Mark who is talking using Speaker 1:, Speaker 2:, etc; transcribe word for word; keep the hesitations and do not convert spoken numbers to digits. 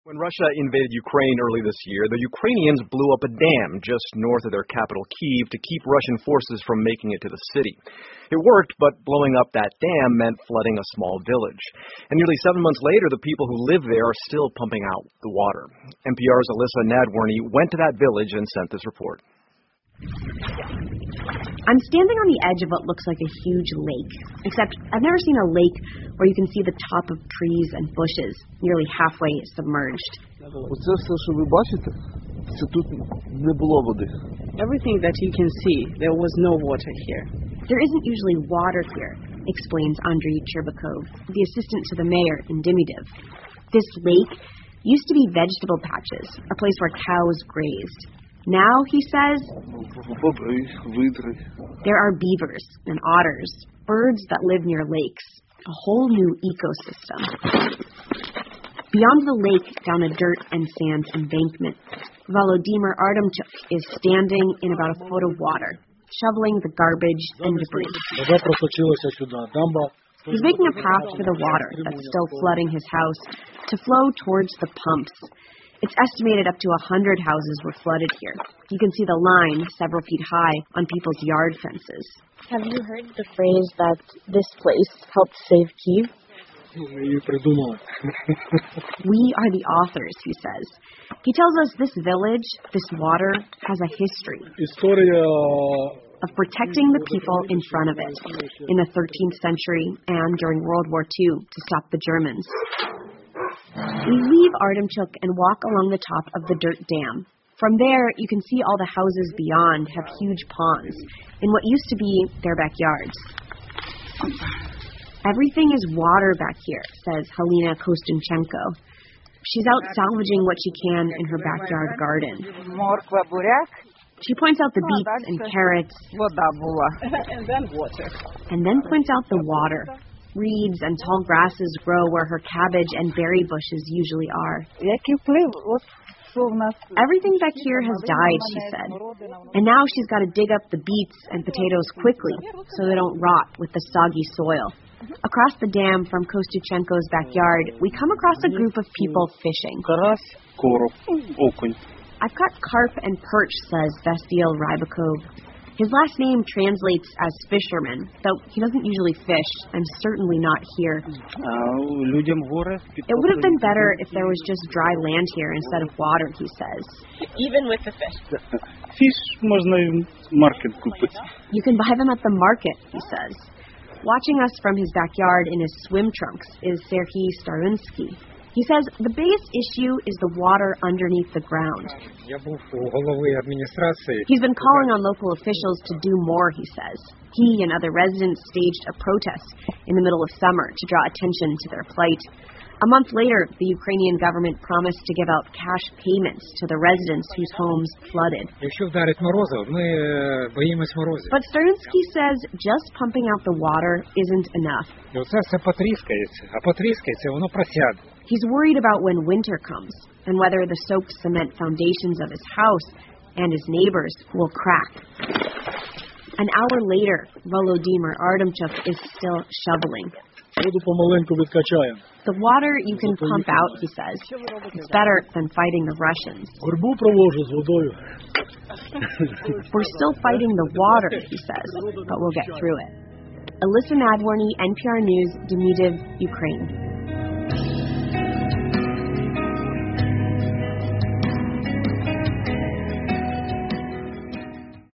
Speaker 1: When Russia invaded Ukraine early this year, the Ukrainians blew up a dam just north of their capital, Kyiv, to keep Russian forces from making it to the city. It worked, but blowing up that dam meant flooding a small village. And nearly seven months later, the people who live there are still pumping out the water. N P R's Alyssa Nadworny went to that village and sent this report.
Speaker 2: I'm standing on the edge of what looks like a huge lake, except I've never seen a lake where you can see the top of trees and bushes nearly halfway submerged.
Speaker 3: Everything that you can see, there was no water here.
Speaker 2: There isn't usually water here, explains Andriy Cherbakov, the assistant to the mayor in Demidov. This lake used to be vegetable patches, a place where cows grazed. Now, he says, there are beavers and otters, birds that live near lakes, a whole new ecosystem. Beyond the lake, down a dirt and sand embankment, Volodymyr Artemchuk is standing in about a foot of water, shoveling the garbage and debris. He's making a path for the water that's still flooding his house to flow towards the pumps. It's estimated up to one hundred houses were flooded here. You can see the line several feet high on people's yard fences.
Speaker 4: Have you heard the phrase that this place helped save Kyiv?
Speaker 2: We are the authors, he says. He tells us this village, this water, has a history of protecting the people in front of it in the thirteenth century and during World War Two to stop the Germans. We leave Artemchuk and walk along the top of the dirt dam. From there, you can see all the houses beyond have huge ponds in what used to be their backyards. Everything is water back here, says Halina Kostynchenko. She's out salvaging what she can in her backyard garden. She points out the beets and carrots,
Speaker 3: and then water.
Speaker 2: and then points out the water. Reeds and tall grasses grow where her cabbage and berry bushes usually are. Everything back here has died, she said. And now she's got to dig up the beets and potatoes quickly so they don't rot with the soggy soil. Across the dam from Kostynchenko's backyard, we come across a group of people fishing. I've caught carp and perch, says Vasyl Rybakov. His last name translates as fisherman, though he doesn't usually fish, and certainly not here. It would have been better if there was just dry land here instead of water, he says.
Speaker 4: Even with the fish.
Speaker 2: You can buy them at the market, he says. Watching us from his backyard in his swim trunks is Serhiy Starunsky. He says the biggest issue is the water underneath the ground. He's been calling on local officials to do more, he says. He and other residents staged a protest in the middle of summer to draw attention to their plight. A month later, the Ukrainian government promised to give out cash payments to the residents whose homes flooded. But Starunsky says just pumping out the water isn't enough. He's worried about when winter comes and whether the soaked cement foundations of his house and his neighbors will crack. An hour later, Volodymyr Artemchuk is still shoveling. The water you can pump out, he says. It's better than fighting the Russians. We're still fighting the water, he says, but we'll get through it. Alyssa Nadworny, N P R News, Demidov, Ukraine.